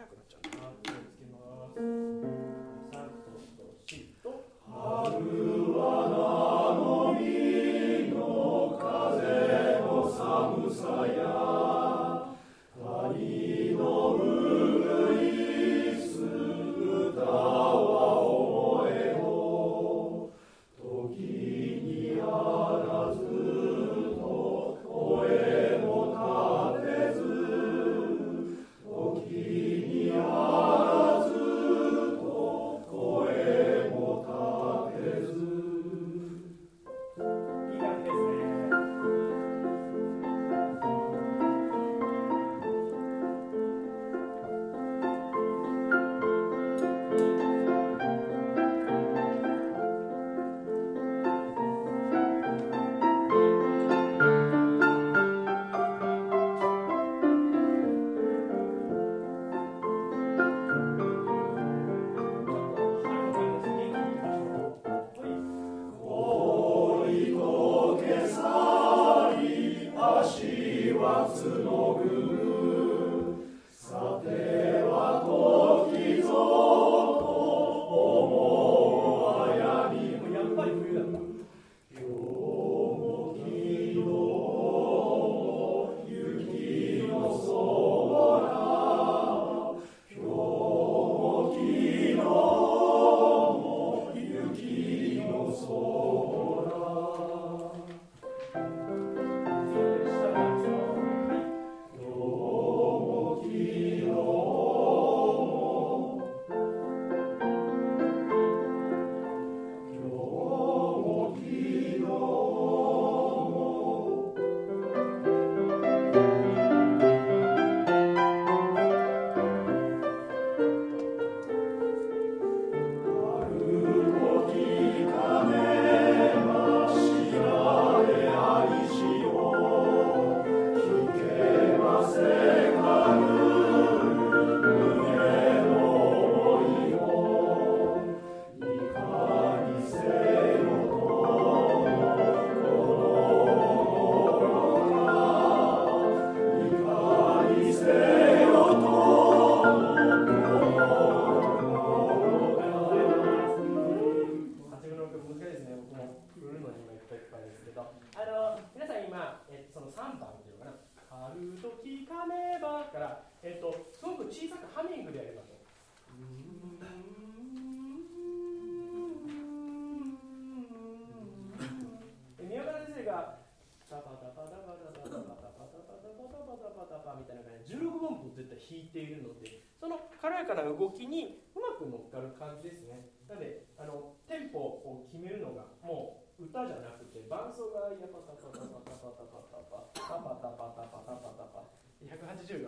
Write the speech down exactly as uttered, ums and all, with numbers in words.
早くなっちゃうんだな。気をつけます。さんとしと春は名の実の風の寒さや谷のうぐいす歌は思えど時にあらずと声も立てず時にあらずと声も立てずいい感じですね。弾いているので、その軽やかな動きにうまく乗っかる感じですね。なのであのテンポを決めるのがもう歌じゃなくて伴奏がヤパタパタパタパタパタパタパタパタパタパタパタパひゃくはちじゅうが